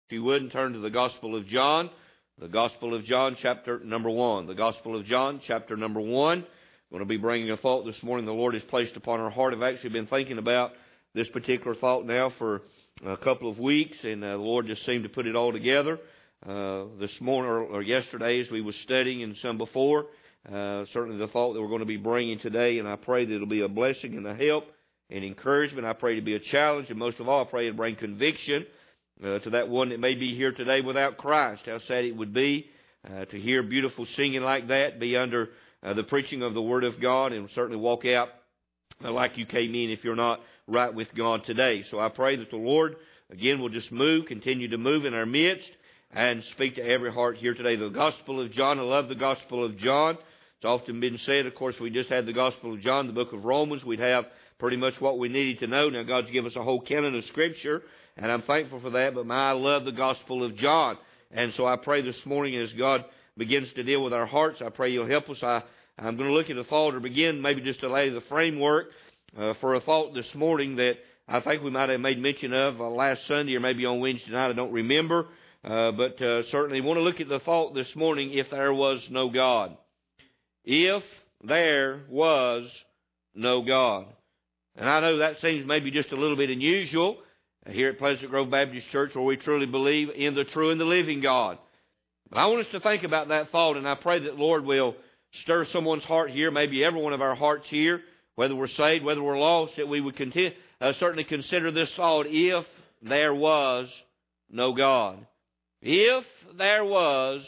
If you wouldn't, turn to the Gospel of John. The Gospel of John, chapter number 1. The Gospel of John, chapter number 1. I'm going to be bringing a thought this morning the Lord has placed upon our heart. I've actually been thinking about this particular thought now for a couple of weeks, and the Lord just seemed to put it all together. This morning or yesterday as we were studying and some before, certainly the thought that we're going to be bringing today, and I pray that it'll be a blessing and a help and encouragement. I pray to be a challenge, and most of all, I pray to bring conviction to that one that may be here today without Christ. How sad it would be to hear beautiful singing like that, be under the preaching of the Word of God, and certainly walk out like you came in if you're not right with God today. So I pray that the Lord, again, will just continue to move in our midst, and speak to every heart here today. The Gospel of John, I love the Gospel of John. It's often been said, of course, we just had the Gospel of John, the book of Romans. We'd have pretty much what we needed to know. Now, God's given us a whole canon of Scripture, and I'm thankful for that, but I love the Gospel of John. And so I pray this morning as God begins to deal with our hearts, I pray You'll help us. I'm going to look at a thought, or begin maybe just to lay the framework for a thought this morning that I think we might have made mention of last Sunday or maybe on Wednesday night. I don't remember. But certainly want to look at the thought this morning, if there was no God. If there was no God. And I know that seems maybe just a little bit unusual here at Pleasant Grove Baptist Church, where we truly believe in the true and the living God. But I want us to think about that thought, and I pray that Lord will stir someone's heart here, maybe every one of our hearts here, whether we're saved, whether we're lost, that we would certainly consider this thought, if there was no God. If there was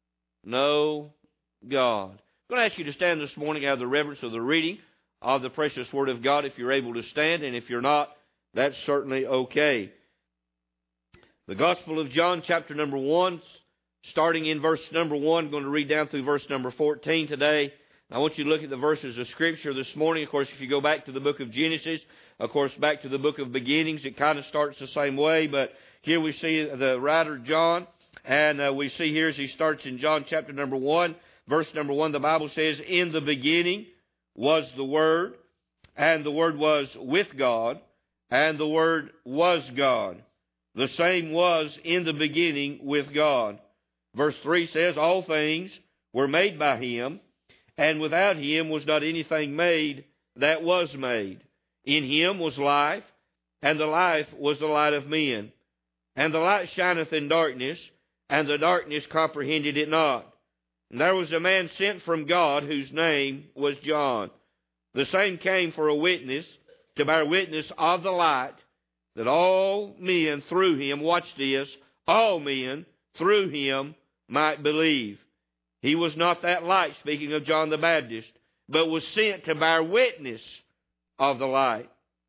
no God. I'm going to ask you to stand this morning out of the reverence of the reading of the precious Word of God, if you're able to stand, and if you're not, that's certainly okay. The Gospel of John, chapter number 1, starting in verse number 1, I'm going to read down through verse number 14 today. I want you to look at the verses of Scripture this morning. Of course, if you go back to the book of Genesis, of course, back to the book of beginnings, it kind of starts the same way, but here we see the writer John, and we see here as he starts in John chapter number 1, verse number 1, the Bible says, "In the beginning was the Word, and the Word was with God, and the Word was God. The same was in the beginning with God." Verse 3 says, "All things were made by Him, and without Him was not anything made that was made. In Him was life, and the life was the light of men. And the light shineth in darkness, and the darkness comprehended it not. And there was a man sent from God, whose name was John. The same came for a witness, to bear witness of the light, that all men through him," watch this, "all men through him might believe. He was not that light," speaking of John the Baptist, "but was sent to bear witness of the light.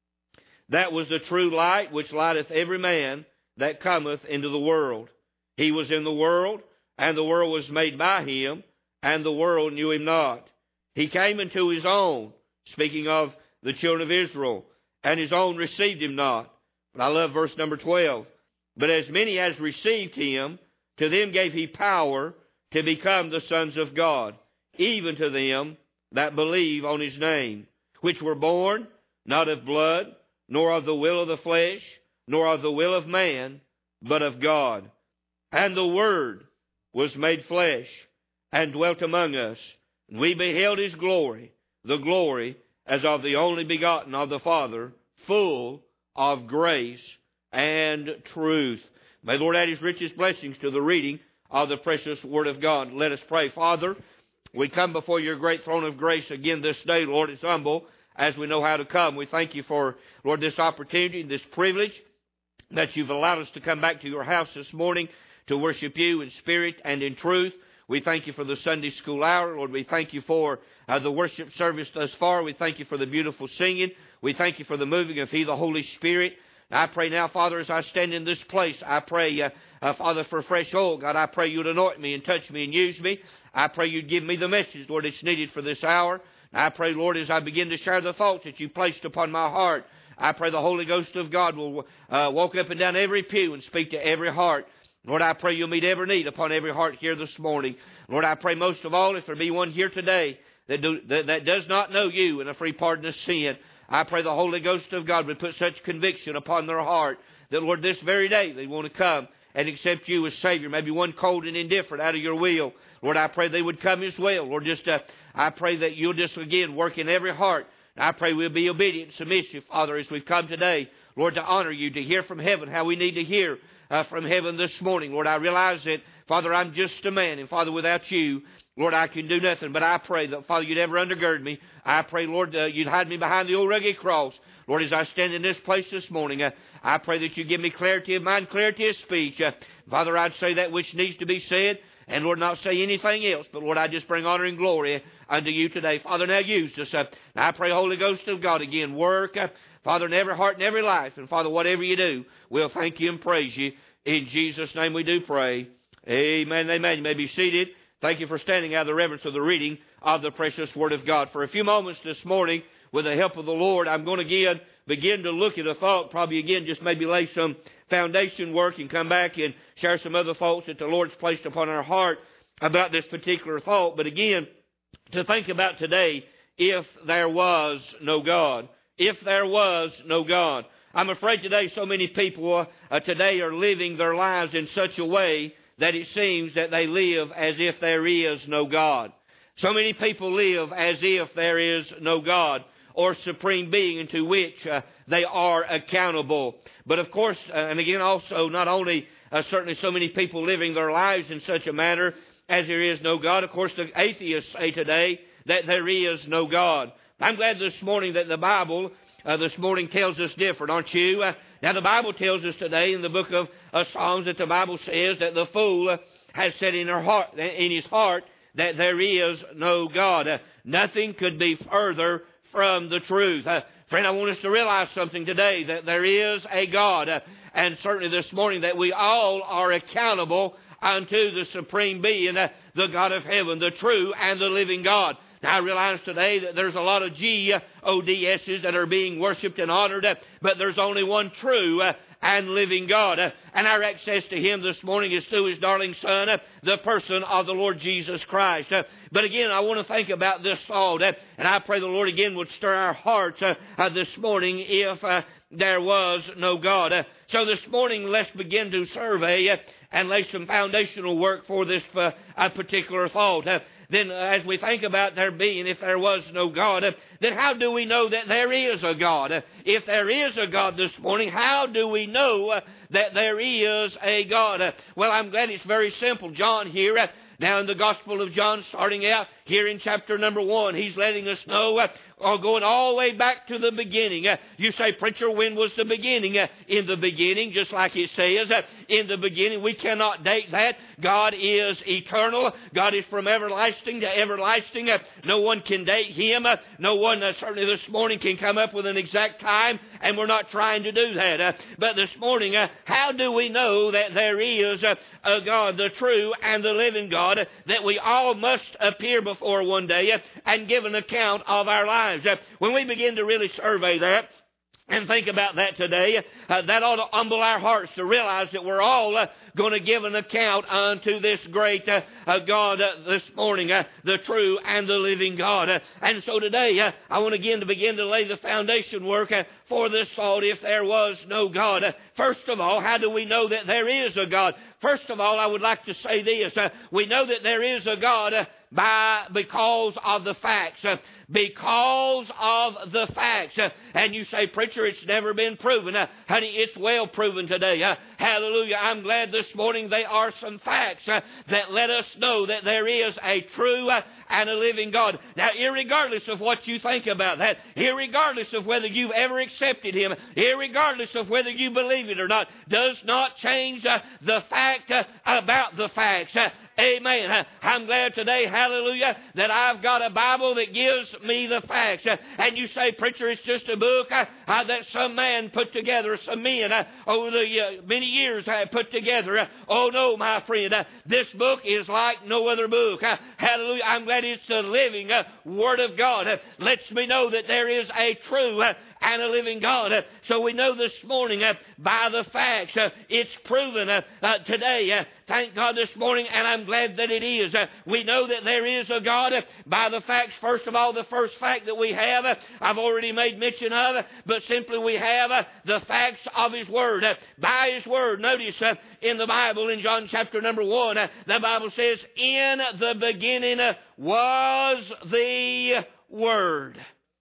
That was the true light, which lighteth every man that cometh into the world. He was in the world, and the world was made by Him, and the world knew Him not. He came into His own," speaking of the children of Israel, "and His own received Him not." But I love verse number 12. "But as many as received Him, to them gave He power to become the sons of God, even to them that believe on His name, which were born not of blood, nor of the will of the flesh, nor of the will of man, but of God. And the Word was made flesh, and dwelt among us. And we beheld His glory, the glory as of the only begotten of the Father, full of grace and truth." May the Lord add His richest blessings to the reading of the precious Word of God. Let us pray. Father, we come before Your great throne of grace again this day, Lord. It's humble as we know how to come. We thank You for, Lord, this opportunity, this privilege that You've allowed us to come back to Your house this morning to worship You in spirit and in truth. We thank You for the Sunday school hour. Lord, we thank You for the worship service thus far. We thank You for the beautiful singing. We thank You for the moving of He, the Holy Spirit. I pray now, Father, as I stand in this place, I pray, Father, for fresh oil. God, I pray You'd anoint me and touch me and use me. I pray You'd give me the message, Lord, that's needed for this hour. I pray, Lord, as I begin to share the thoughts that You placed upon my heart, I pray the Holy Ghost of God will walk up and down every pew and speak to every heart. Lord, I pray You'll meet every need upon every heart here this morning. Lord, I pray most of all, if there be one here today that does not know You and a free pardon of sin, I pray the Holy Ghost of God would put such conviction upon their heart that, Lord, this very day they want to come and accept you as Savior. Maybe one cold and indifferent out of your will. Lord, I pray they would come as well. Lord, I pray that you'll just again work in every heart. I pray we'll be obedient and submissive, Father, as we've come today, Lord, to honor you, to hear from heaven how we need to hear from heaven this morning. Lord, I realize that, Father, I'm just a man, and Father, without you, Lord, I can do nothing. But I pray that, Father, you'd ever undergird me. I pray, Lord, you'd hide me behind the old rugged cross. Lord, as I stand in this place this morning, I pray that you give me clarity of mind, clarity of speech. Father, I'd say that which needs to be said, and Lord, not say anything else. But Lord, I just bring honor and glory unto you today. Father, now use us. I pray, Holy Ghost of God, again, work, Father, in every heart and every life. And Father, whatever you do, we'll thank you and praise you. In Jesus' name we do pray. Amen, amen. You may be seated. Thank you for standing out of the reverence of the reading of the precious Word of God. For a few moments this morning, with the help of the Lord, I'm going to again begin to look at a thought, probably again just maybe lay some foundation work and come back and share some other thoughts that the Lord's placed upon our heart about this particular thought. But again, to think about today, if there was no God. If there was no God. I'm afraid today so many people today are living their lives in such a way that it seems that they live as if there is no God. So many people live as if there is no God or supreme being into which they are accountable. But of course, and again also, not only certainly so many people living their lives in such a manner as there is no God. Of course, the atheists say today that there is no God. I'm glad this morning that the Bible this morning tells us different, aren't you? Now the Bible tells us today in the book of Psalms that the Bible says that the fool has said in his heart that there is no God. Nothing could be further from the truth. Friend, I want us to realize something today, that there is a God, and certainly this morning that we all are accountable unto the supreme being, the God of heaven, the true and the living God. Now I realize today that there's a lot of GODS's that are being worshipped and honored, but there's only one true and living God. And our access to Him this morning is through His darling Son, the person of the Lord Jesus Christ. But again, I want to think about this thought, and I pray the Lord again would stir our hearts this morning if there was no God. So this morning, let's begin to survey and lay some foundational work for this particular thought. Then as we think about there being, if there was no God, then how do we know that there is a God? If there is a God this morning, how do we know that there is a God? Well, I'm glad it's very simple. John here, now in the Gospel of John, starting out here in chapter number 1, he's letting us know, going all the way back to the beginning. You say, preacher, when was the beginning? In the beginning, just like it says, in the beginning. We cannot date that. God is eternal. God is from everlasting to everlasting. No one can date Him. No one certainly this morning can come up with an exact time, and we're not trying to do that. But this morning, how do we know that there is a God, the true and the living God, that we all must appear before one day and give an account of our lives? When we begin to really survey that and think about that today, that ought to humble our hearts to realize that we're all going to give an account unto this great God this morning, the true and the living God. And so today, I want again to begin to lay the foundation work for this thought, if there was no God. First of all, how do we know that there is a God? First of all, I would like to say this. We know that there is a God because of the facts. Because of the facts. And you say, preacher, it's never been proven. Honey, it's well proven today. Hallelujah. I'm glad this morning there are some facts that let us know that there is a true and a living God. Now, irregardless of what you think about that, irregardless of whether you've ever accepted Him, irregardless of whether you believe it or not, does not change the fact about the facts. Amen. I'm glad today, hallelujah, that I've got a Bible that gives me the facts. And you say, preacher, it's just a book that some man put together, some men over the many years have put together. Oh no, my friend, this book is like no other book. Hallelujah. I'm glad it's the living Word of God. Lets me know that there is a true and a living God. So we know this morning by the facts, it's proven today. Thank God this morning, and I'm glad that it is. We know that there is a God by the facts. First of all, the first fact that we have, I've already made mention of, but simply we have the facts of His Word. By His Word, notice in the Bible, in John chapter number 1, the Bible says, in the beginning was the Word.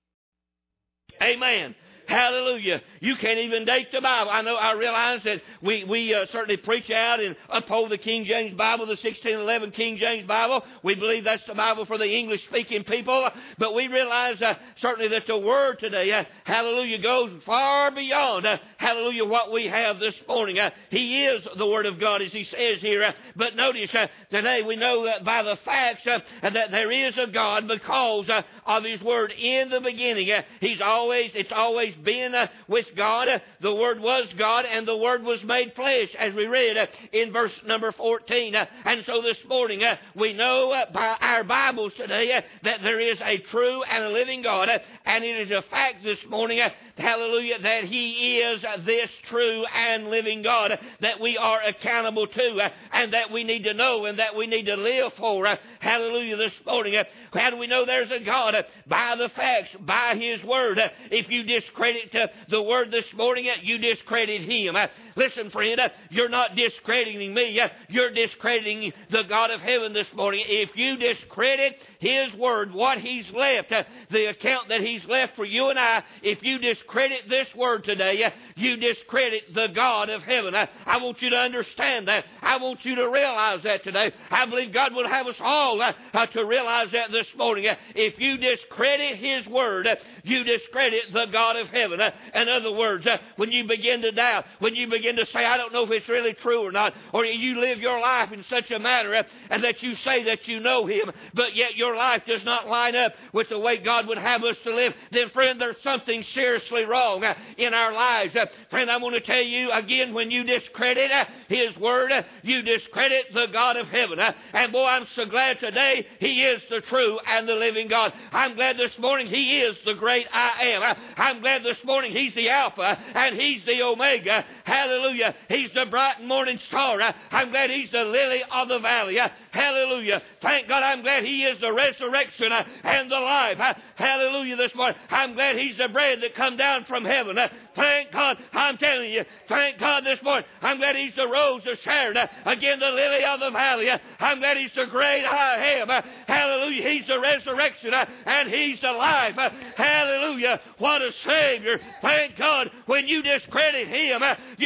Amen. Hallelujah. You can't even date the Bible. I realize that we certainly preach out and uphold the King James Bible, the 1611 King James Bible. We believe that's the Bible for the English-speaking people. But we realize certainly that the Word today, hallelujah, goes far beyond, hallelujah, what we have this morning. He is the Word of God, as He says here. But notice, today we know that by the facts that there is a God because of His Word. In the beginning, it's always been with God. The Word was God, and the Word was made flesh, as we read in verse number 14. And so this morning, we know by our Bibles today that there is a true and a living God, and it is a fact this morning, hallelujah, that He is this true and living God that we are accountable to, and that we need to know, and that we need to live for. Hallelujah, this morning. How do we know there's a God? By the facts, by His Word. If you discredit the Word this morning, you discredit Him. Listen, friend, you're not discrediting me. You're discrediting the God of heaven this morning. If you discredit His Word, what He's left, the account that He's left for you and I, if you discredit this Word today, you discredit the God of heaven. I want you to understand that. I want you to realize that today. I believe God will have us all to realize that this morning. If you discredit His Word, you discredit the God of heaven. In other words, when you begin to doubt, when you begin to say, I don't know if it's really true or not, or you live your life in such a manner and that you say that you know Him, but yet your life does not line up with the way God would have us to live, then friend, there's something seriously wrong in our lives. Friend, I want to tell you again, when you discredit His Word, you discredit the God of heaven. And boy, I'm so glad today He is the true and the living God. I'm glad this morning He is the great I am. I'm glad this morning He's the Alpha and He's the Omega. Hallelujah. He's the bright morning star. I'm glad He's the lily of the valley. Hallelujah. Thank God, I'm glad He is the resurrection and the life. Hallelujah this morning. I'm glad He's the bread that come down from heaven. Thank God, I'm telling you, thank God this morning. I'm glad He's the rose of Sharon. Again, the lily of the valley. I'm glad He's the great I am. Hallelujah. He's the resurrection and He's the life. Hallelujah. What a Savior. Thank God. When you discredit Him,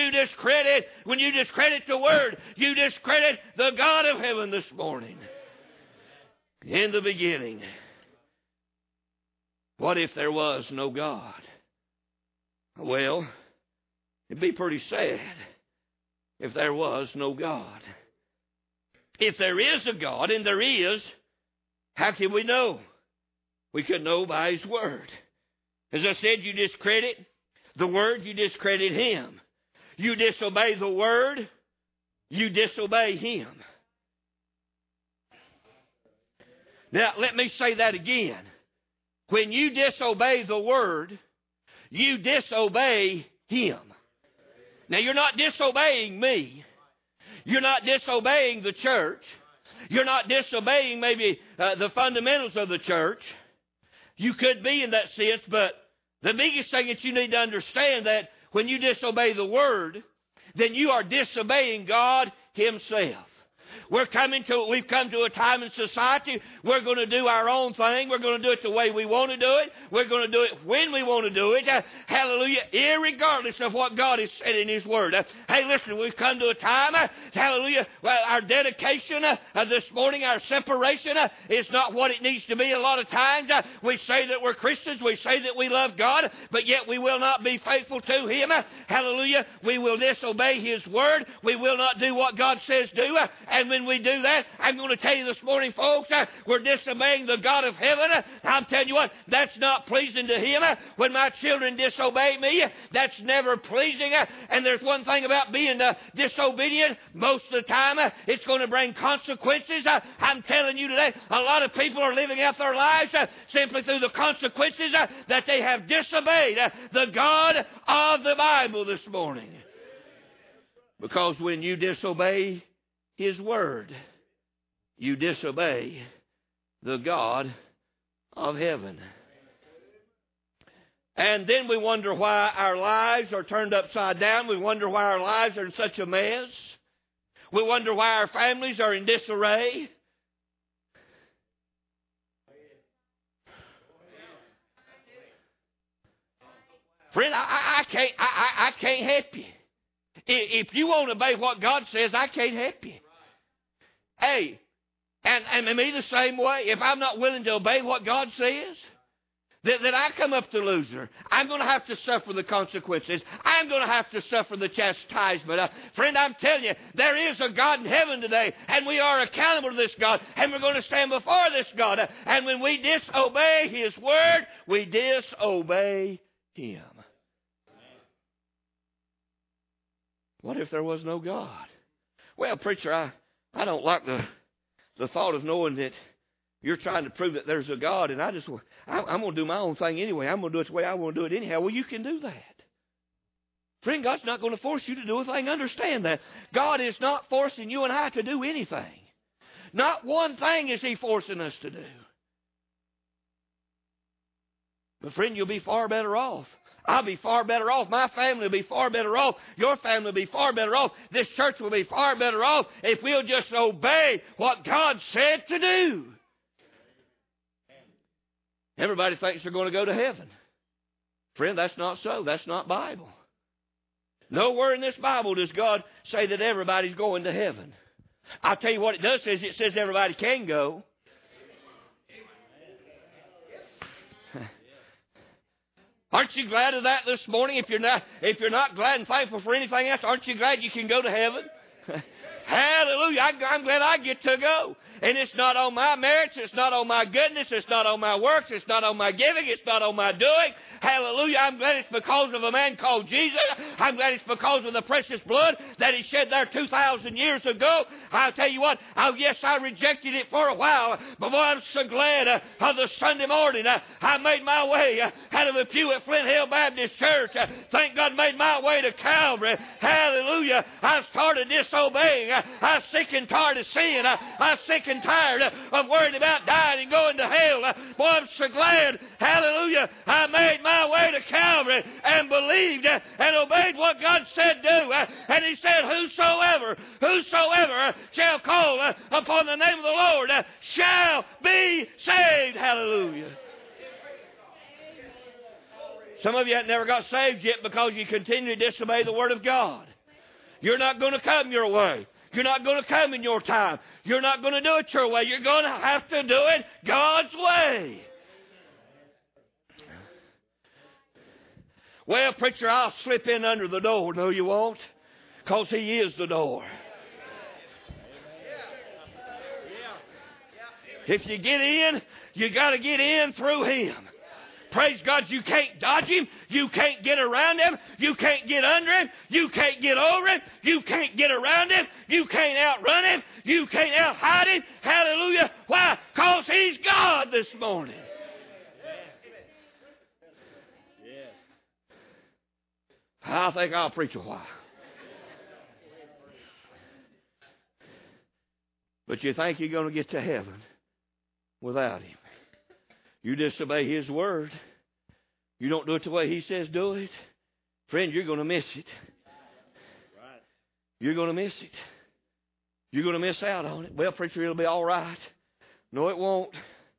when you discredit the Word, you discredit the God of heaven this morning. In the beginning, what if there was no God? Well, it'd be pretty sad if there was no God. If there is a God, and there is, how can we know? We could know by His Word. As I said, you discredit the Word, you discredit Him. You disobey the Word, you disobey Him. Now, let me say that again. When you disobey the Word, you disobey Him. Now, you're not disobeying me. You're not disobeying the church. You're not disobeying maybe the fundamentals of the church. You could be in that sense, but the biggest thing that you need to understand that when you disobey the Word, then you are disobeying God Himself. We've come to a time in society, we're going to do our own thing. We're going to do it the way we want to do it. We're going to do it when we want to do it. Hallelujah. Irregardless of what God has said in His Word. Hey, listen, we've come to a time, hallelujah, well, our dedication this morning, our separation is not what it needs to be a lot of times. We say that we're Christians. We say that we love God, but yet we will not be faithful to Him. Hallelujah. We will disobey His Word. We will not do what God says do. And And when we do that, I'm going to tell you this morning, folks, we're disobeying the God of heaven. I'm telling you what, that's not pleasing to Him. When my children disobey me, that's never pleasing. And there's one thing about being disobedient. Most of the time, it's going to bring consequences. I'm telling you today, a lot of people are living out their lives simply through the consequences that they have disobeyed the God of the Bible this morning. Because when you disobey His Word, you disobey the God of heaven. And then we wonder why our lives are turned upside down. We wonder why our lives are in such a mess. We wonder why our families are in disarray. Friend, I can't help you. If you won't obey what God says, I can't help you. Hey, and me the same way. If I'm not willing to obey what God says, then I come up the loser. I'm going to have to suffer the consequences. I'm going to have to suffer the chastisement. Friend, I'm telling you, there is a God in heaven today, and we are accountable to this God, and we're going to stand before this God. And when we disobey His Word, we disobey Him. What if there was no God? Well, preacher, I don't like the thought of knowing that you're trying to prove that there's a God, and I'm going to do my own thing anyway. I'm going to do it the way I want to do it anyhow. Well, you can do that. Friend, God's not going to force you to do a thing. Understand that. God is not forcing you and I to do anything. Not one thing is He forcing us to do. But friend, you'll be far better off. I'll be far better off. My family will be far better off. Your family will be far better off. This church will be far better off if we'll just obey what God said to do. Everybody thinks they're going to go to heaven. Friend, that's not so. That's not Bible. Nowhere in this Bible does God say that everybody's going to heaven. I'll tell you what it does say. It says everybody can go. Aren't you glad of that this morning? If you're not glad and thankful for anything else, aren't you glad you can go to heaven? Hallelujah. I'm glad I get to go. And it's not on my merits. It's not on my goodness. It's not on my works. It's not on my giving. It's not on my doing. Hallelujah. I'm glad it's because of a man called Jesus. I'm glad it's because of the precious blood that He shed there 2,000 years ago. I'll tell you what, yes, I rejected it for a while, but boy, I'm so glad of the Sunday morning. I made my way out of a pew at Flint Hill Baptist Church. Thank God made my way to Calvary. Hallelujah. I started disobeying. I was sick and tired of sin. I was sick and tired of worrying about dying and going to hell. Boy, I'm so glad. Hallelujah. I made my way to Calvary and believed and obeyed what God said do. And He said, whosoever shall call upon the name of the Lord shall be saved. Hallelujah. Some of you have never got saved yet because you continue to disobey the Word of God. You're not going to come your way. You're not going to come in your time. You're not going to do it your way. You're going to have to do it God's way. Well, preacher, I'll slip in under the door. No, you won't, because He is the door. If you get in, you got to get in through Him. Praise God, you can't dodge Him. You can't get around Him. You can't get under Him. You can't get over Him. You can't get around Him. You can't outrun Him. You can't outhide Him. Hallelujah. Why? Because He's God this morning. I think I'll preach a while. But you think you're going to get to heaven without Him. You disobey His Word. You don't do it the way He says do it. Friend, you're going to miss it. You're going to miss it. You're going to miss out on it. Well, preacher, it'll be all right. No, it won't.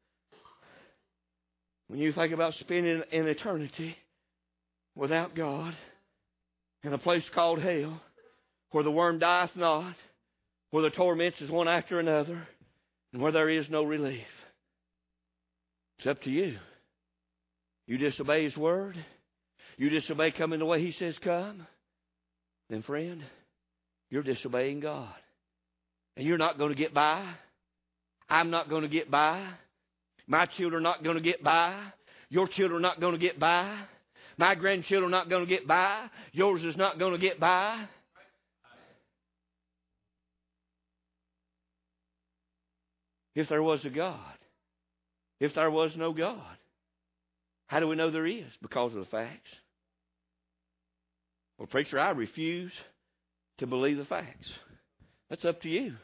When you think about spending an eternity without God in a place called hell, where the worm dieth not, where the torments is one after another, and where there is no relief. It's up to you. You disobey His Word. You disobey coming the way He says come. Then, friend, you're disobeying God. And you're not going to get by. I'm not going to get by. My children are not going to get by. Your children are not going to get by. My grandchildren are not going to get by. Yours is not going to get by. If there was a God. If there was no God. How do we know there is? Because of the facts. Well, preacher, I refuse to believe the facts. That's up to you.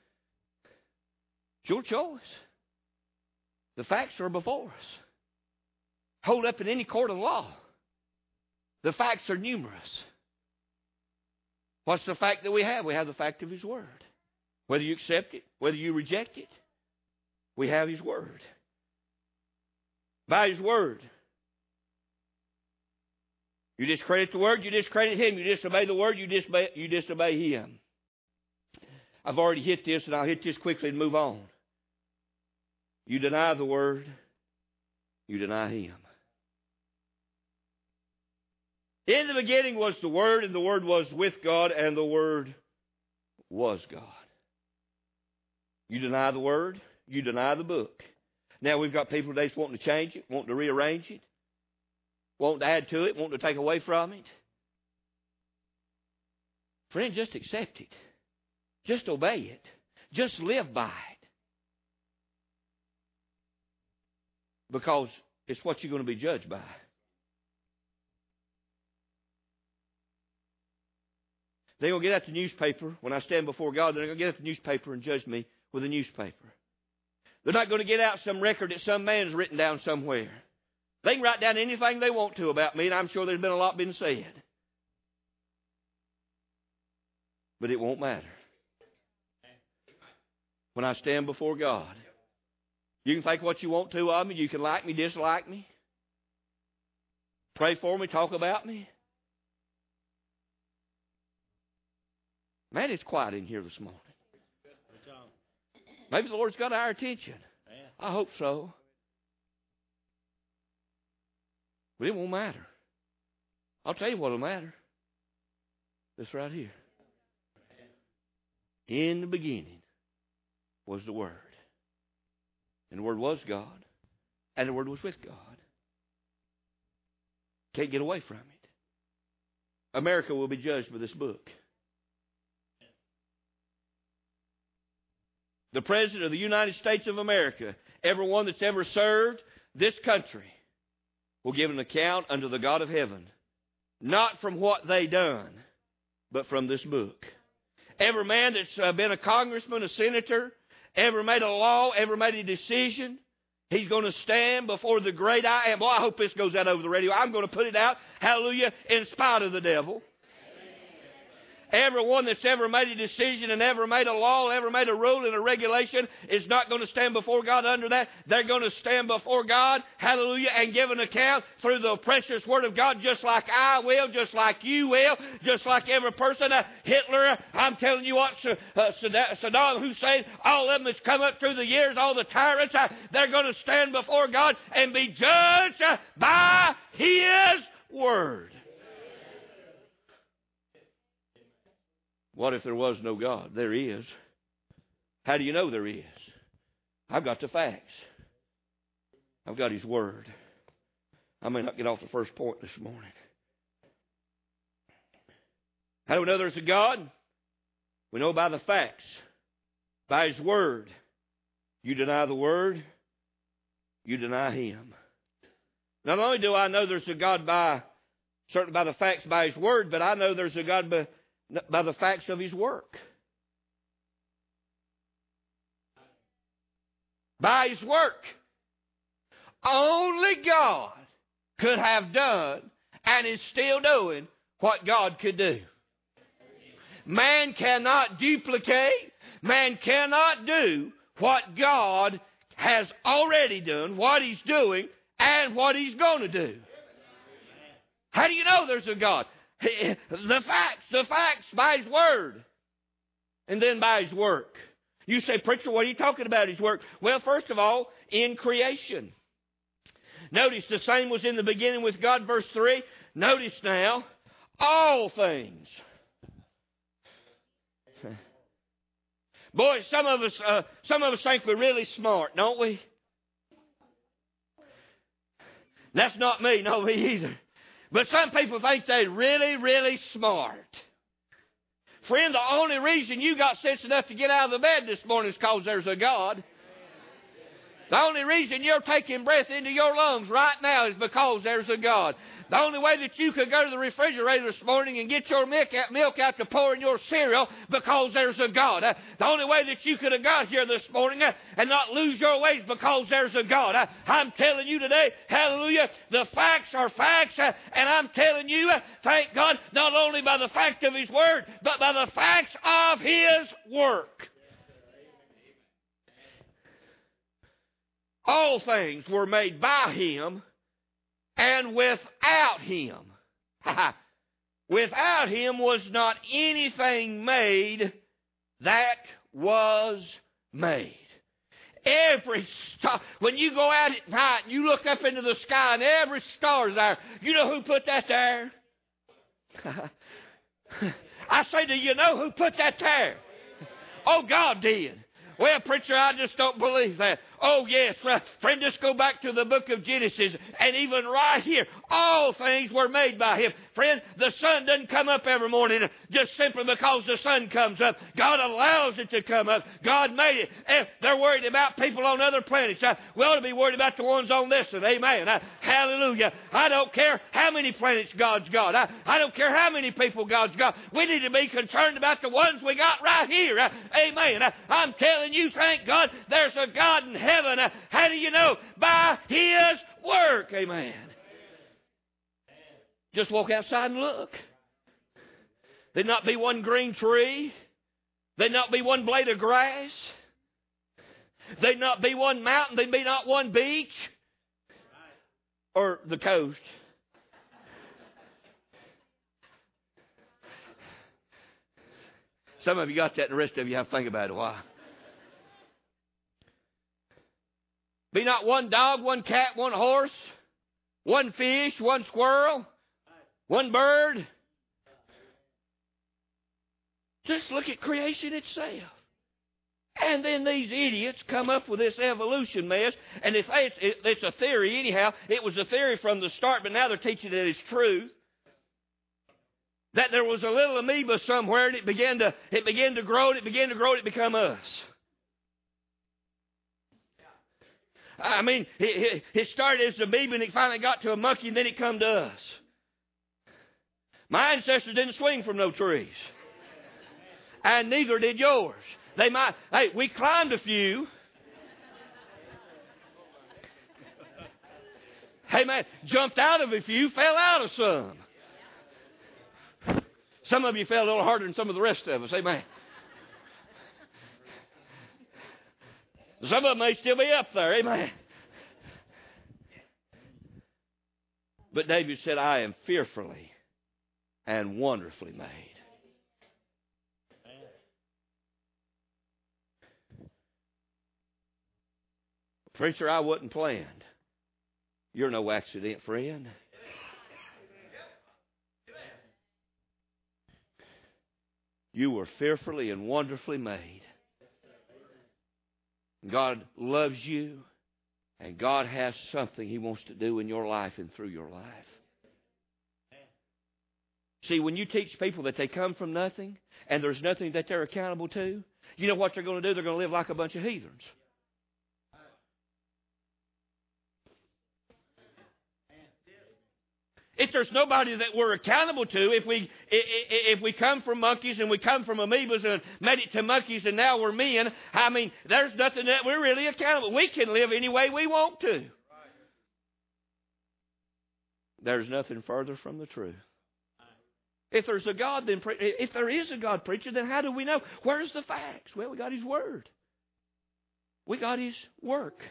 It's your choice. The facts are before us. Hold up in any court of law. The facts are numerous. What's the fact that we have? We have the fact of His Word. Whether you accept it, whether you reject it, we have His Word. By His Word. You discredit the Word, you discredit Him. You disobey the Word, you disobey Him. I've already hit this, and I'll hit this quickly and move on. You deny the Word, you deny Him. In the beginning was the Word, and the Word was with God, and the Word was God. You deny the Word, you deny the book. Now we've got people today wanting to change it, wanting to rearrange it, wanting to add to it, wanting to take away from it. Friend, just accept it. Just obey it. Just live by it. Because it's what you're going to be judged by. They're going to get out the newspaper. When I stand before God, they're going to get out the newspaper and judge me with a newspaper. They're not going to get out some record that some man's written down somewhere. They can write down anything they want to about me, and I'm sure there's been a lot been said. But it won't matter. When I stand before God, you can think what you want to of me. You can like me, dislike me. Pray for me, talk about me. Man, it's quiet in here this morning. Maybe the Lord's got our attention. I hope so. But it won't matter. I'll tell you what will matter. This right here. In the beginning was the Word. And the Word was God. And the Word was with God. Can't get away from it. America will be judged by this book. The President of the United States of America, everyone that's ever served this country, will give an account unto the God of heaven. Not from what they done, but from this book. Every man that's been a congressman, a senator, ever made a law, ever made a decision, he's going to stand before the great I Am. Well, I hope this goes out over the radio. I'm going to put it out, hallelujah, in spite of the devil. Everyone that's ever made a decision and ever made a law, ever made a rule and a regulation is not going to stand before God under that. They're going to stand before God, hallelujah, and give an account through the precious Word of God, just like I will, just like you will, just like every person. Hitler, I'm telling you what, Saddam Hussein, all of them that's come up through the years, all the tyrants, they're going to stand before God and be judged by His Word. What if there was no God? There is. How do you know there is? I've got the facts. I've got His Word. I may not get off the first point this morning. How do we know there's a God? We know by the facts. By His Word. You deny the Word, you deny Him. Not only do I know there's a God certainly by the facts by His Word, but I know there's a God by the facts of His work. By His work. Only God could have done and is still doing what God could do. Man cannot duplicate. Man cannot do what God has already done, what He's doing, and what He's going to do. How do you know there's a God? The facts by His Word. And then by His work. You say, preacher, what are you talking about, His work? Well, first of all, in creation. Notice the same was in the beginning with God, verse 3. Notice now, all things. Boy, some of us think we're really smart, don't we? That's not me, no me either. But some people think they're really, really smart. Friend, the only reason you got sense enough to get out of the bed this morning is because there's a God. The only reason you're taking breath into your lungs right now is because there's a God. The only way that you could go to the refrigerator this morning and get your milk out to pour in your cereal because there's a God. The only way that you could have got here this morning and not lose your ways because there's a God. I'm telling you today, hallelujah, the facts are facts, and I'm telling you, thank God, not only by the fact of His Word, but by the facts of His work. All things were made by Him, and without Him. Without Him was not anything made that was made. Every star, when you go out at night and you look up into the sky and every star's there, you know who put that there? I say, do you know who put that there? Oh, God did. Well, preacher, I just don't believe that. Oh, yes, friend, just go back to the book of Genesis, and even right here, all things were made by Him. Friend, the sun doesn't come up every morning just simply because the sun comes up. God allows it to come up. God made it. If they're worried about people on other planets, we ought to be worried about the ones on this one. Amen. Hallelujah. I don't care how many planets God's got. I don't care how many people God's got. We need to be concerned about the ones we got right here. Amen. I'm telling you, thank God, there's a God in heaven. How do you know? By His work. Amen. Just walk outside and look. There'd not be one green tree. There'd not be one blade of grass. There'd not be one mountain. There'd be not one beach. Or the coast. Some of you got that, and the rest of you have to think about it a while. Be not one dog, one cat, one horse, one fish, one squirrel, one bird. Just look at creation itself. And then these idiots come up with this evolution mess, and they say it's a theory anyhow. It was a theory from the start, but now they're teaching it as truth. That there was a little amoeba somewhere, and it began to grow, and it began to grow, and it became us. I mean, it started as an amoeba, and it finally got to a monkey, and then it come to us. My ancestors didn't swing from no trees. And neither did yours. We climbed a few. Hey, man, jumped out of a few, fell out of some. Some of you fell a little harder than some of the rest of us. Amen. Some of them may still be up there. Amen. But David said, I am fearfully and wonderfully made. Preacher, I wasn't planned. You're no accident, friend. You were fearfully and wonderfully made. God loves you, and God has something He wants to do in your life and through your life. See, when you teach people that they come from nothing, and there's nothing that they're accountable to, you know what they're going to do? They're going to live like a bunch of heathens. If there's nobody that we're accountable to, if we come from monkeys and we come from amoebas and made it to monkeys and now we're men, I mean, there's nothing that we're really accountable. We can live any way we want to. There's nothing further from the truth. If there's a God, then if there is a God, preacher, then how do we know? Where's the facts? Well, we got His Word. We got His work.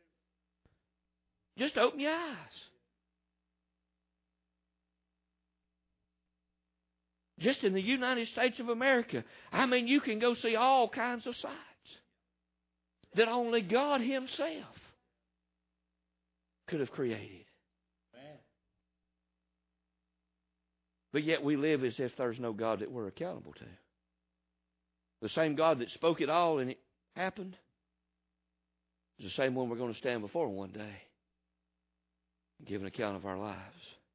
Just open your eyes. Just in the United States of America, I mean, you can go see all kinds of sights that only God Himself could have created. But yet we live as if there's no God that we're accountable to. The same God that spoke it all and it happened is the same one we're going to stand before one day and give an account of our lives.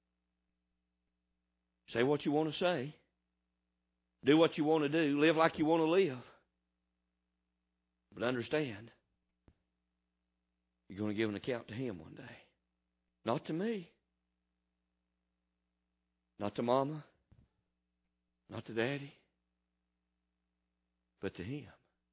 Say what you want to say. Do what you want to do. Live like you want to live. But understand, you're going to give an account to Him one day. Not to me. Not to Mama. Not to Daddy. But to Him.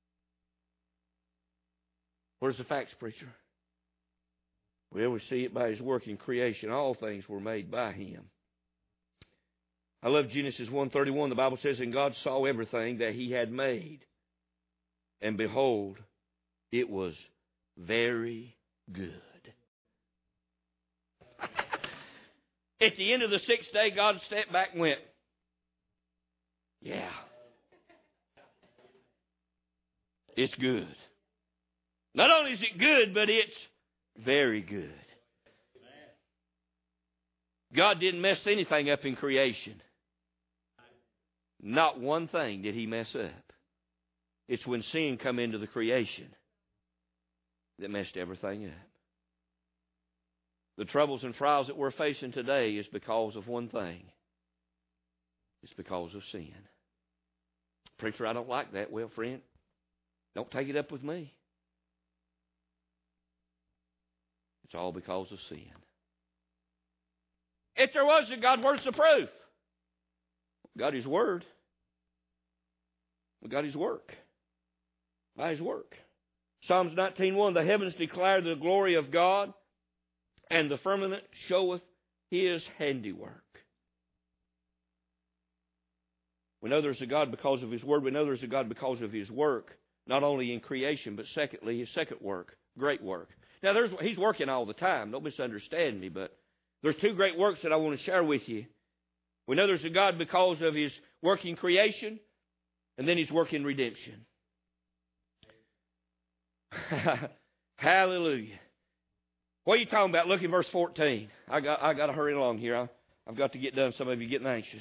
Where's the facts, preacher? Well, we see it by His work in creation. All things were made by Him. I love Genesis 1:31. The Bible says, and God saw everything that He had made. And behold, it was very good. At the end of the sixth day, God stepped back and went, yeah, it's good. Not only is it good, but it's very good. God didn't mess anything up in creation. Not one thing did He mess up. It's when sin come into the creation that messed everything up. The troubles and trials that we're facing today is because of one thing. It's because of sin. Preacher, I don't like that. Well, friend, don't take it up with me. It's all because of sin. If there was a God, where's the proof? God His Word. We got His work. By His work. Psalms 19:1, the heavens declare the glory of God, and the firmament showeth His handiwork. We know there's a God because of His Word. We know there's a God because of His work, not only in creation, but secondly, His second work, great work. Now, He's working all the time. Don't misunderstand me, but there's two great works that I want to share with you. We know there's a God because of His work in creation, and then His work in redemption. Hallelujah. What are you talking about? Look in verse 14. I got to hurry along here. I've got to get done. Some of you getting anxious.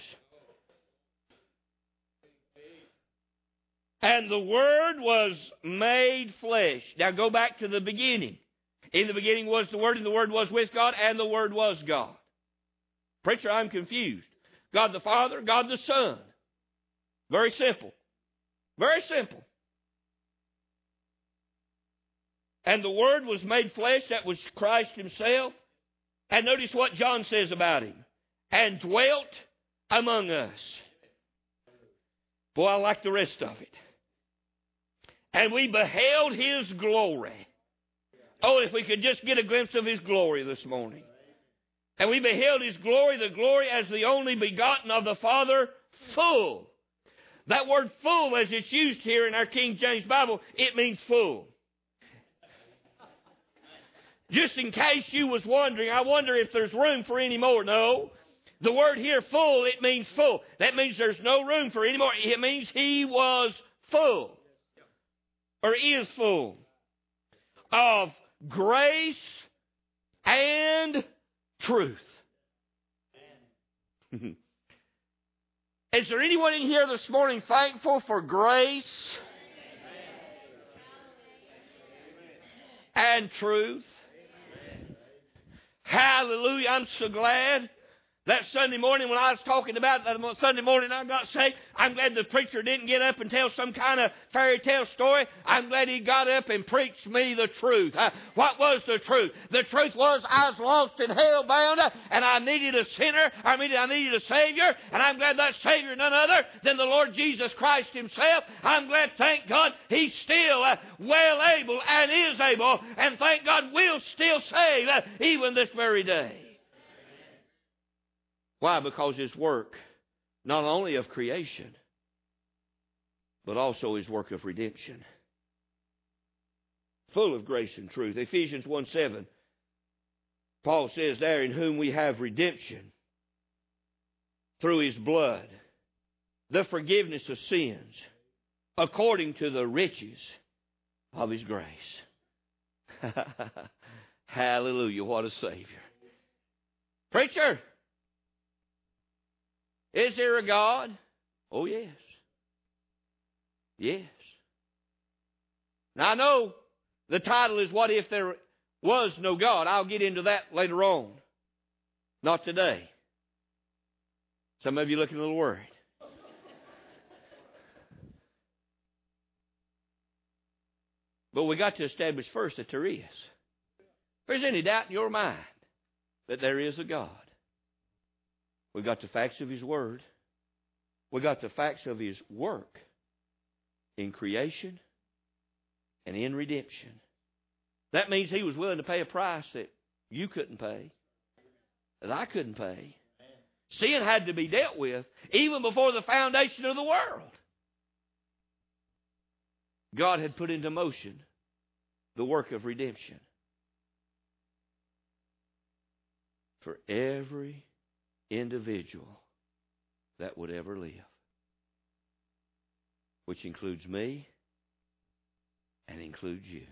And the Word was made flesh. Now go back to the beginning. In the beginning was the Word, and the Word was with God, and the Word was God. Preacher, I'm confused. God the Father, God the Son. Very simple. Very simple. And the Word was made flesh, that was Christ Himself. And notice what John says about Him. And dwelt among us. Boy, I like the rest of it. And we beheld His glory. Oh, if we could just get a glimpse of His glory this morning. And we beheld His glory, the glory as the only begotten of the Father, full. That word full, as it's used here in our King James Bible, it means full. Just in case you was wondering, I wonder if there's room for any more. No. The word here, full, it means full. That means there's no room for any more. It means He was full. Or is full. Of grace and truth. Is there anyone in here this morning thankful for grace and truth? Hallelujah. I'm so glad that Sunday morning when I was talking about that Sunday morning I got saved, I'm glad the preacher didn't get up and tell some kind of fairy tale story. I'm glad he got up and preached me the truth. What was the truth? The truth was I was lost and hell bound, and I needed a sinner. I needed a Savior, and I'm glad that Savior none other than the Lord Jesus Christ Himself. I'm glad, thank God, He's still well able and is able, and thank God will still save even this very day. Why? Because His work, not only of creation, but also His work of redemption. Full of grace and truth. Ephesians 1:7, Paul says there, in whom we have redemption through His blood, the forgiveness of sins, according to the riches of His grace. Hallelujah, what a Savior. Preacher, is there a God? Oh, yes. Yes. Now I know the title is What If There Was No God? I'll get into that later on. Not today. Some of you looking a little worried. But we got to establish first that there is. If there's any doubt in your mind that there is a God, we got the facts of His Word. We got the facts of His work in creation and in redemption. That means He was willing to pay a price that you couldn't pay, that I couldn't pay. Sin had to be dealt with even before the foundation of the world. God had put into motion the work of redemption for every individual that would ever live, which includes me and includes you.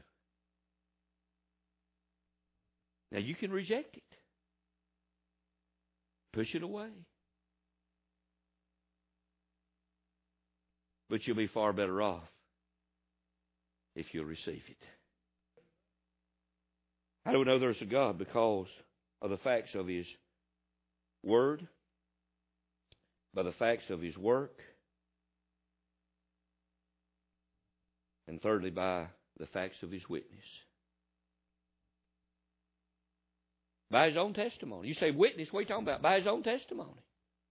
Now you can reject it, push it away, but you'll be far better off if you'll receive it. How do we know there's a God? Because of the facts of His Word, by the facts of His work, and thirdly, by the facts of His witness. By His own testimony. You say, witness, what are you talking about? By His own testimony.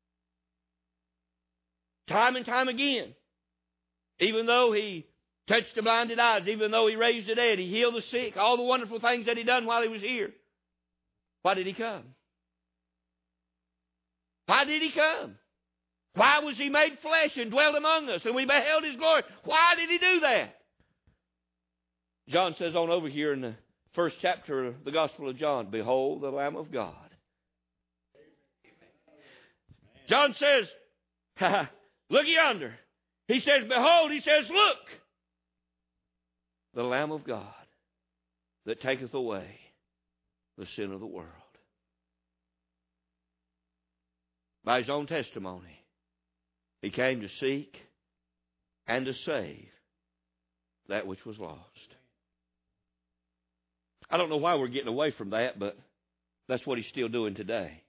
Time and time again. Even though He touched the blinded eyes, even though He raised the dead, He healed the sick, all the wonderful things that He done while He was here. Why did He come? Why did He come? Why was He made flesh and dwelt among us and we beheld His glory? Why did He do that? John says on over here in the first chapter of the Gospel of John, behold the Lamb of God. John says, look yonder. He says, behold, he says, look. The Lamb of God that taketh away the sin of the world. By His own testimony, He came to seek and to save that which was lost. I don't know why we're getting away from that, but that's what He's still doing today.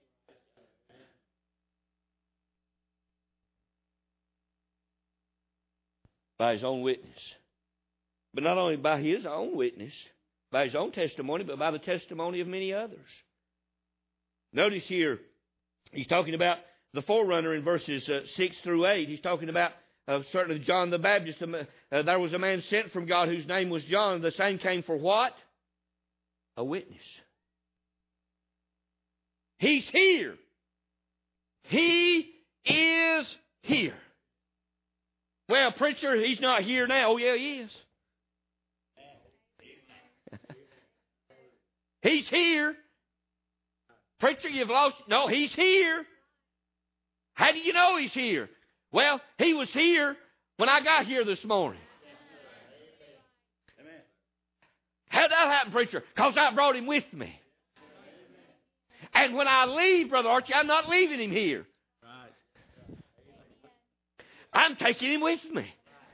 By His own witness. But not only by His own witness, by His own testimony, but by the testimony of many others. Notice here, He's talking about the forerunner in verses 6 through 8. He's talking about certainly John the Baptist. There was a man sent from God whose name was John. The same came for what? A witness. He's here. He is here. Well, preacher, He's not here now. Oh, yeah, He is. He's here. Preacher, you've lost. No, He's here. How do you know He's here? Well, He was here when I got here this morning. How did that happen, preacher? Because I brought Him with me. And when I leave, Brother Archie, I'm not leaving Him here. I'm taking Him with me.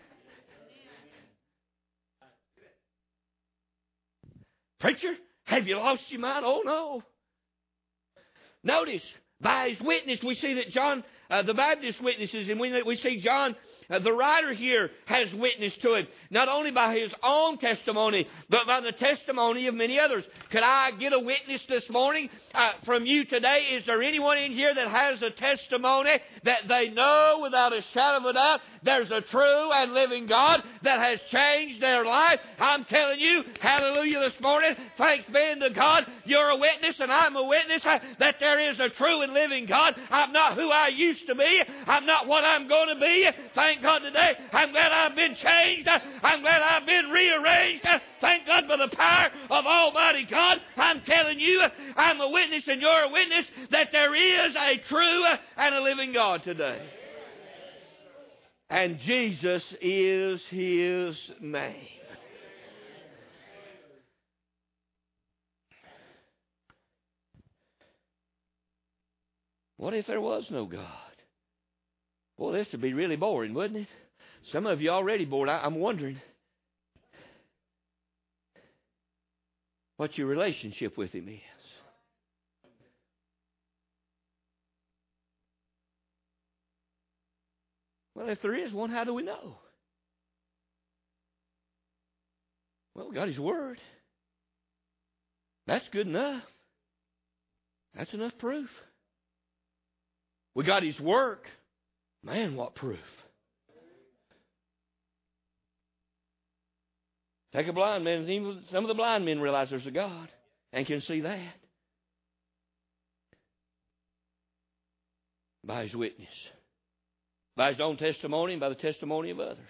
Preacher, have you lost your mind? Oh, no. Notice, by His witness, we see that John the Baptist witnesses, and we see John, the writer here, has witnessed to it, not only by his own testimony, but by the testimony of many others. Could I get a witness this morning from you today? Is there anyone in here that has a testimony that they know without a shadow of a doubt there's a true and living God that has changed their life? I'm telling you, hallelujah this morning, thanks be to God, you're a witness and I'm a witness that there is a true and living God. I'm not who I used to be. I'm not what I'm going to be. Thank God today, I'm glad I've been changed. I'm glad I've been rearranged. Thank God for the power of Almighty God. I'm telling you, I'm a witness and you're a witness that there is a true and a living God today. And Jesus is His name. What if there was no God? Well, this would be really boring, wouldn't it? Some of you already bored. I'm wondering what your relationship with Him is. Well, if there is one, how do we know? Well, we got His Word. That's good enough. That's enough proof. We got His work. Man, what proof. Take a blind man. Even some of the blind men realize there's a God and can see that by His witness, by His own testimony, and by the testimony of others.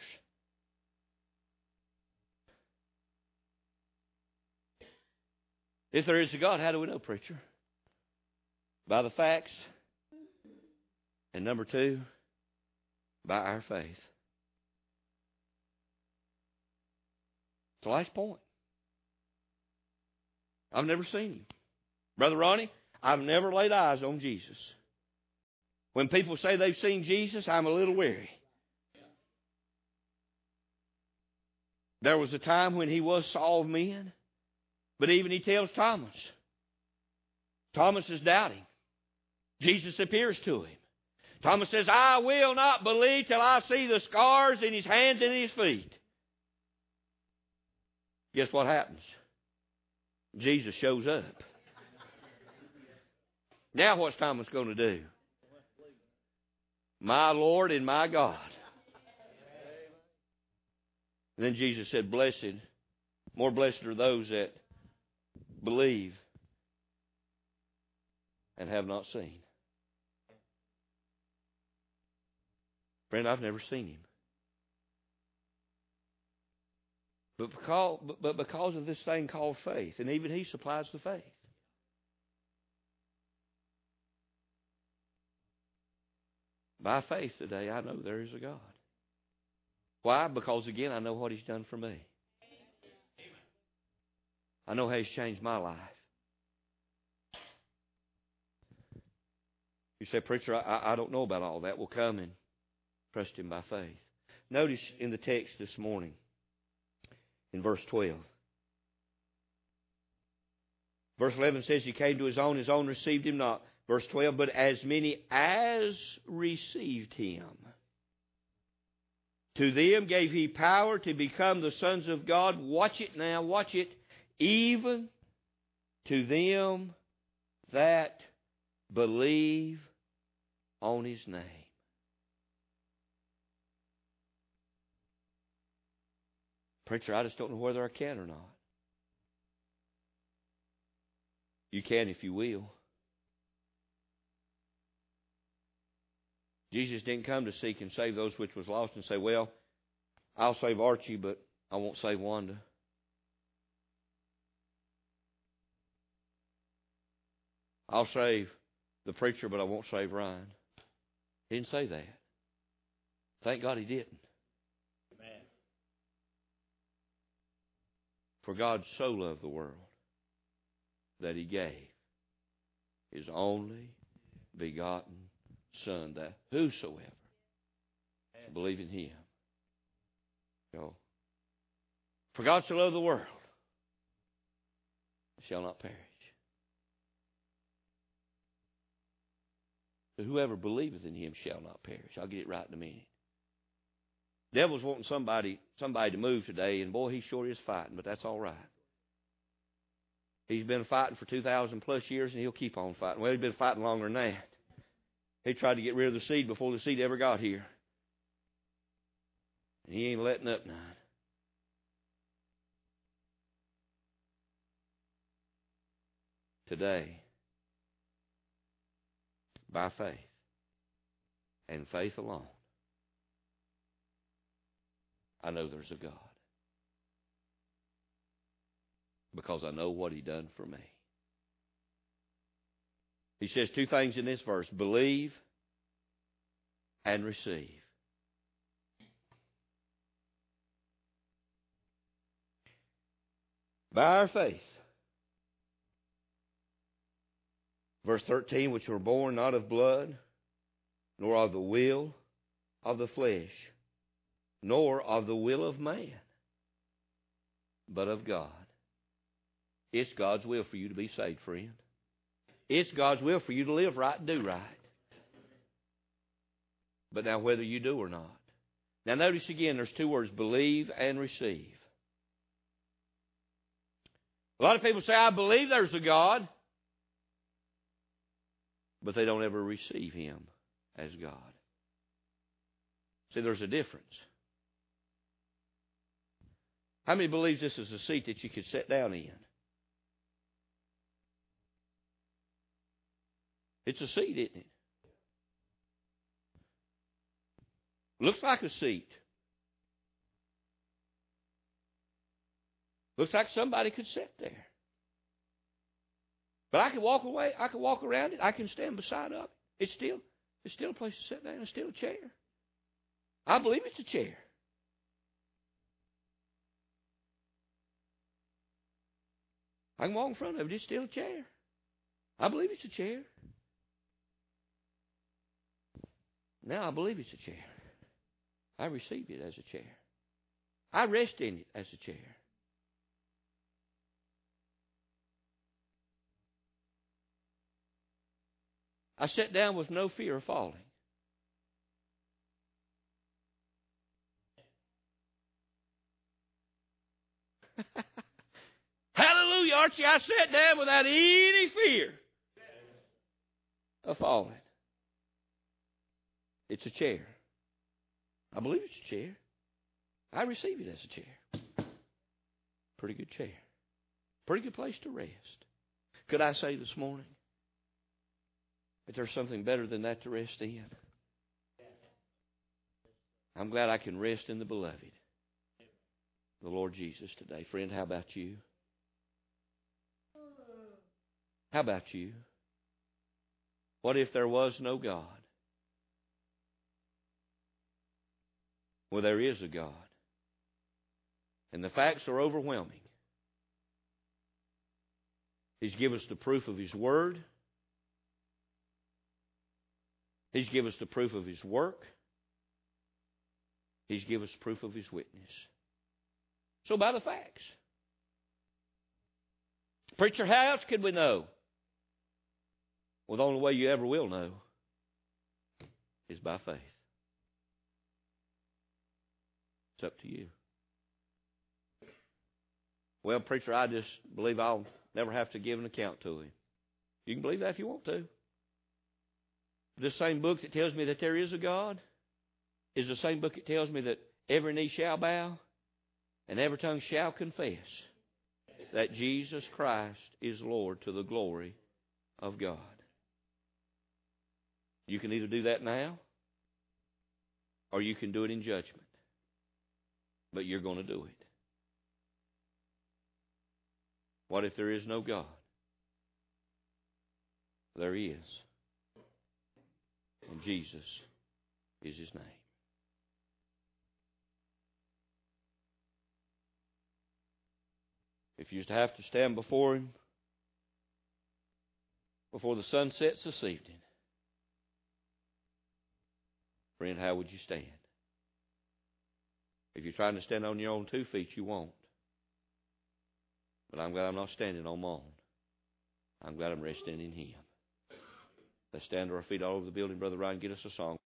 If there is a God, how do we know, preacher? By the facts. And number two, by our faith. It's the last point. I've never seen Him. Brother Ronnie, I've never laid eyes on Jesus. When people say they've seen Jesus, I'm a little wary. There was a time when He was saw of men, but even He tells Thomas. Thomas is doubting. Jesus appears to him. Thomas says, I will not believe till I see the scars in His hands and in His feet. Guess what happens? Jesus shows up. Now what's Thomas going to do? My Lord and my God. And then Jesus said, blessed, more blessed are those that believe and have not seen. Friend, I've never seen Him. But because of this thing called faith, and even He supplies the faith. By faith today, I know there is a God. Why? Because again, I know what He's done for me. I know how He's changed my life. You say, preacher, I don't know about all that. We'll come and trust Him by faith. Notice in the text this morning, in verse 12. Verse 11 says, He came to His own received Him not. Verse 12, but as many as received Him, to them gave He power to become the sons of God. Watch it now, watch it. Even to them that believe on His name. Preacher, I just don't know whether I can or not. You can if you will. Jesus didn't come to seek and save those which was lost and say, well, I'll save Archie, but I won't save Wanda. I'll save the preacher, but I won't save Ryan. He didn't say that. Thank God He didn't. Amen. For God so loved the world that He gave His only begotten Son, that whosoever believe in Him. Go. For God so loved the world, shall not perish. But whoever believeth in Him shall not perish. I'll get it right in a minute. Devil's wanting somebody to move today, and boy, he sure is fighting, but that's all right. He's been fighting for 2,000 plus years, and he'll keep on fighting. Well, he's been fighting longer than that. He tried to get rid of the seed before the seed ever got here. And he ain't letting up none. Today, by faith, and faith alone, I know there's a God. Because I know what He done for me. He says two things in this verse. Believe and receive. By our faith. Verse 13, which were born not of blood, nor of the will of the flesh, nor of the will of man, but of God. It's God's will for you to be saved, friend. It's God's will for you to live right and do right. But now whether you do or not. Now notice again, there's two words, believe and receive. A lot of people say, I believe there's a God, but they don't ever receive Him as God. See, there's a difference. How many believes this is a seat that you could sit down in? It's a seat, isn't it? Looks like a seat. Looks like somebody could sit there. But I can walk away. I can walk around it. I can stand beside of it. It's still a place to sit down. It's still a chair. I believe it's a chair. I can walk in front of it. It's still a chair. I believe it's a chair. Now I believe it's a chair. I receive it as a chair. I rest in it as a chair. I sat down with no fear of falling. Hallelujah, Archie. I sat down without any fear of falling. It's a chair. I believe it's a chair. I receive it as a chair. Pretty good chair. Pretty good place to rest. Could I say this morning that there's something better than that to rest in? I'm glad I can rest in the beloved, the Lord Jesus, today. Friend, how about you? How about you? What if there was no God? Well, there is a God. And the facts are overwhelming. He's given us the proof of His Word. He's given us the proof of His work. He's given us proof of His witness. So by the facts. Preacher, how else could we know? Well, the only way you ever will know is by faith. It's up to you. Well, preacher, I just believe I'll never have to give an account to Him. You can believe that if you want to. This same book that tells me that there is a God is the same book that tells me that every knee shall bow and every tongue shall confess that Jesus Christ is Lord to the glory of God. You can either do that now or you can do it in judgment. But you're going to do it. What if there is no God? There is. And Jesus is His name. If you used to have to stand before Him before the sun sets this evening, friend, how would you stand? If you're trying to stand on your own 2 feet, you won't. But I'm glad I'm not standing on my own. I'm glad I'm resting in Him. Let's stand to our feet all over the building. Brother Ryan, get us a song.